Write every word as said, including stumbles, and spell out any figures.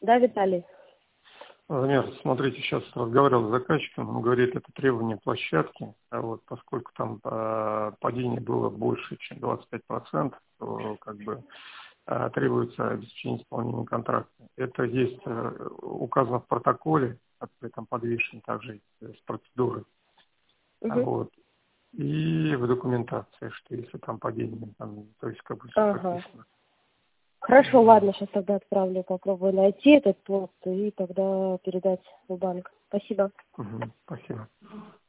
Да, Виталий? Замер, смотрите, сейчас разговаривал с заказчиком, он говорит, это требование площадки, а вот поскольку там э, падение было больше, чем двадцать пять процентов, то как бы э, требуется обеспечение исполнения контракта. Это есть э, указано в протоколе, который там подвешен также э, с процедурой, а Угу. вот, и в документации, что если там падение, там, то есть как бы все Ага. прописано. Хорошо, ладно, сейчас тогда отправлю, попробую найти этот пункт и тогда передать в банк. Спасибо. Угу, спасибо.